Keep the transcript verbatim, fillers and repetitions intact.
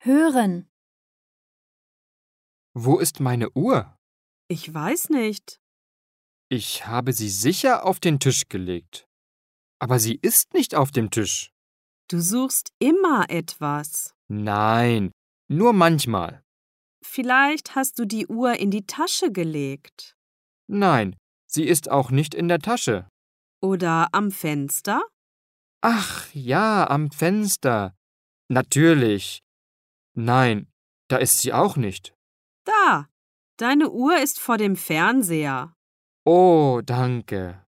Hören. Wo ist meine Uhr? Ich weiß nicht. Ich habe sie sicher auf den Tisch gelegt. Aber sie ist nicht auf dem Tisch. Du suchst immer etwas. Nein, nur manchmal. Vielleicht hast du die Uhr in die Tasche gelegt. Nein, sie ist auch nicht in der Tasche. Oder am Fenster? Ach ja, am Fenster. Natürlich. Nein, da ist sie auch nicht. Da. Deine Uhr ist vor dem Fernseher. Oh, danke.